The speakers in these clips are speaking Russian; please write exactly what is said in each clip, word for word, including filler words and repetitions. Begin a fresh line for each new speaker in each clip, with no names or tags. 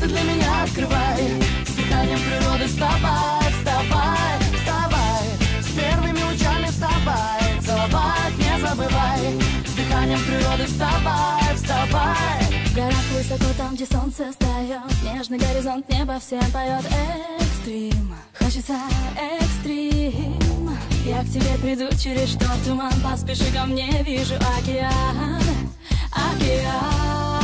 ты для меня открывай. С дыханием природы вставай, вставай, вставай. С первыми лучами вставай, целовать не забывай. С дыханием природы вставай, вставай.
В горах высоко, там, где солнце встает, нежный горизонт, небо всем поет. Экстрим, хочется экстрим. Я к тебе приду через шторм, туман, поспеши ко мне, вижу океан, океан.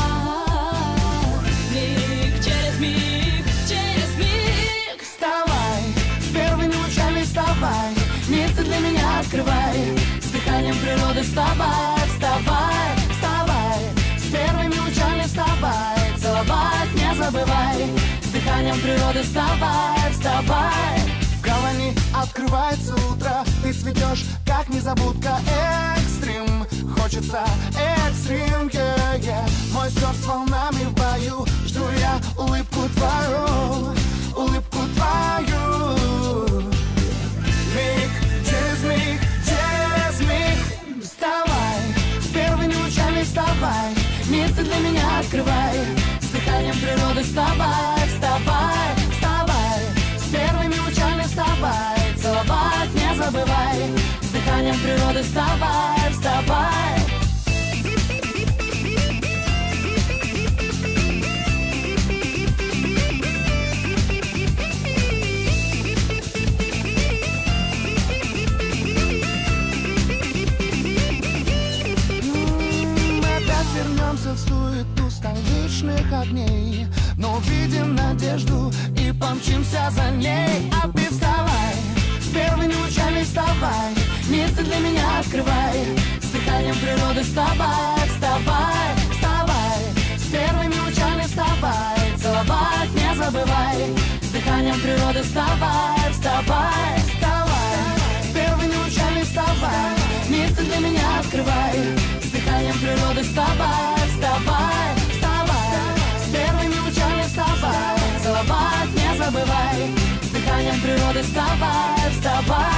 Миг через миг, через миг.
Вставай, с первыми лучами вставай. Мир ты для меня открывай. С дыханием природы вставай, вставай, вставай. С первыми лучами вставай, целовать не забывай. С дыханием природы вставай, вставай. В гавани открывается утро, ты цветешь, как незабудка. Экстрим, хочется экстрим, yeah, yeah. Мой сердце волнами в бою, жду я улыбку твою, улыбку твою. Миг через миг, через миг. Вставай, с первыми лучами вставай. Мир ты для меня открывай. С дыханием природы вставай, вставай, вставай. С первыми лучами вставай, целовать не забывай. С дыханием природы вставай, вставай. Вернемся в суету столичных огней, но увидим надежду и помчимся за ней. А ты вставай, с первыми лучами вставай. Мир ты для меня открывай. С дыханием природы вставай, вставай, вставай. С первыми лучами вставай, целовать не забывай. С дыханием природы вставай, вставай, вставай. С первыми лучами вставай. Мир ты для меня открывай. С дыханием природы вставай, вставай, вставай. С первыми лучами вставай, целовать не забывай. С дыханием природы вставай, вставай.